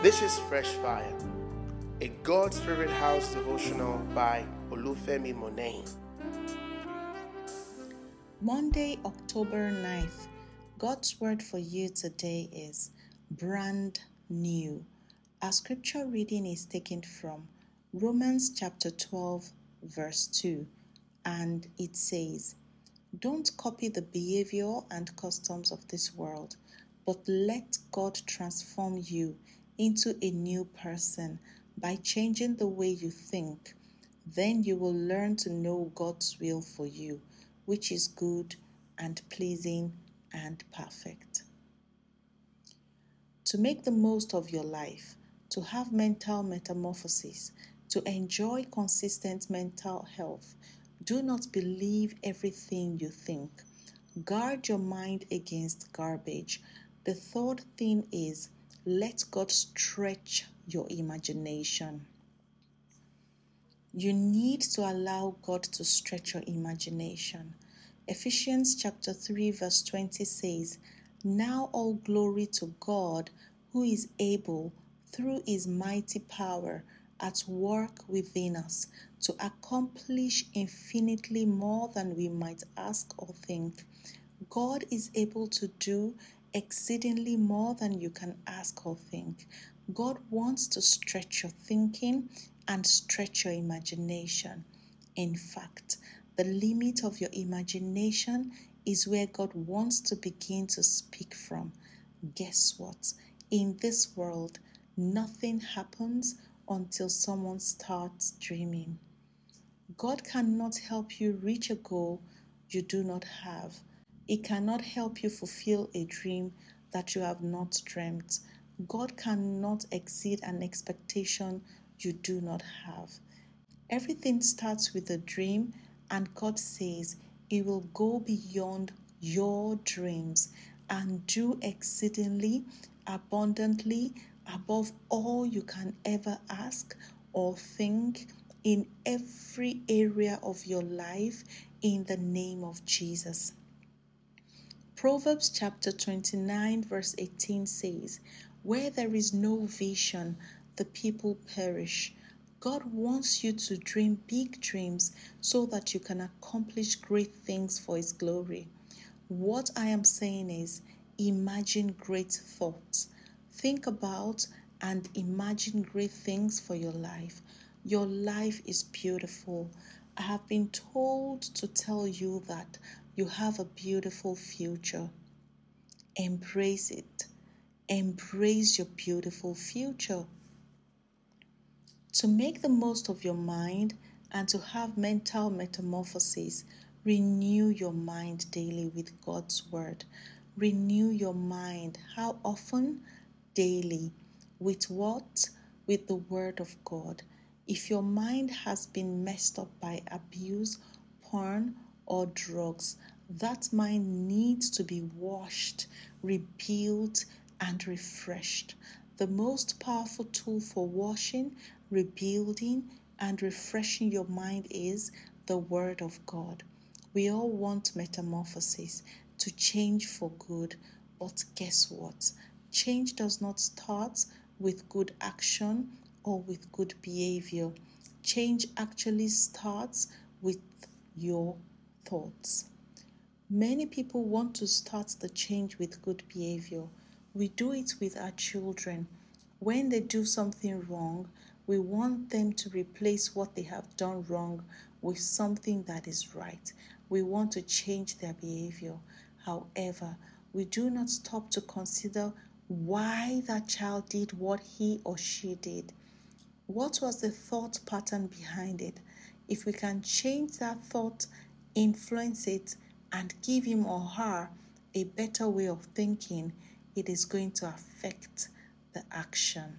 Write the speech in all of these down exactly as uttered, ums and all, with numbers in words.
This is Fresh Fire, a God Spirit House devotional by Olufemi Monet. Monday, October ninth. God's word for you today is brand new. Our scripture reading is taken from Romans chapter twelve, verse two, and it says, "Don't copy the behavior and customs of this world, but let God transform you into a new person by changing the way you think. Then you will learn to know God's will for you, which is good and pleasing and perfect." To make the most of your life, to have mental metamorphosis, to enjoy consistent mental health, do not believe everything you think. Guard your mind against garbage. The third thing is, let God stretch your imagination. You need to allow God to stretch your imagination. Ephesians chapter three verse twenty says, "Now all glory to God, who is able, through his mighty power at work within us, to accomplish infinitely more than we might ask or think." God is able to do exceedingly more than you can ask or think. God wants to stretch your thinking and stretch your imagination. In fact, the limit of your imagination is where God wants to begin to speak from. Guess what? In this world, nothing happens until someone starts dreaming. God cannot help you reach a goal you do not have. He cannot help you fulfill a dream that you have not dreamt. God cannot exceed an expectation you do not have. Everything starts with a dream, and God says He will go beyond your dreams and do exceedingly, abundantly, above all you can ever ask or think in every area of your life in the name of Jesus. Proverbs chapter twenty-nine verse eighteen says, "Where there is no vision, the people perish." God wants you to dream big dreams so that you can accomplish great things for His glory. What I am saying is, imagine great thoughts. Think about and imagine great things for your life. Your life is beautiful. I have been told to tell you that you have a beautiful future. Embrace it. Embrace your beautiful future. To make the most of your mind and to have mental metamorphosis, renew your mind daily with God's word. Renew your mind. How often? Daily. With what? With the word of God. If your mind has been messed up by abuse, porn, or drugs, that mind needs to be washed, rebuilt, and refreshed. The most powerful tool for washing, rebuilding, and refreshing your mind is the Word of God. We all want metamorphosis, to change for good, but guess what? Change does not start with good action or with good behavior. Change actually starts with your thoughts. Many people want to start the change with good behavior. We do it with our children. When they do something wrong, we want them to replace what they have done wrong with something that is right. We want to change their behavior. However, we do not stop to consider why that child did what he or she did. What was the thought pattern behind it? If we can change that thought, influence it, and give him or her a better way of thinking, it is going to affect the action.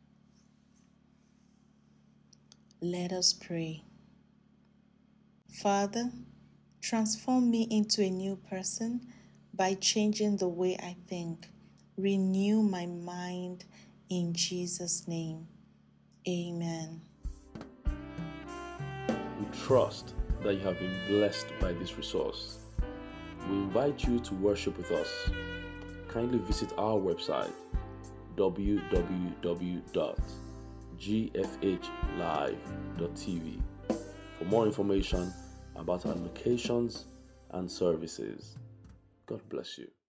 Let us pray. Father, transform me into a new person by changing the way I think. Renew my mind in Jesus' name. Amen. We trust that you have been blessed by this resource. We invite you to worship with us. Kindly visit our website w w w dot g f h live dot t v for more information about our locations and services. God bless you.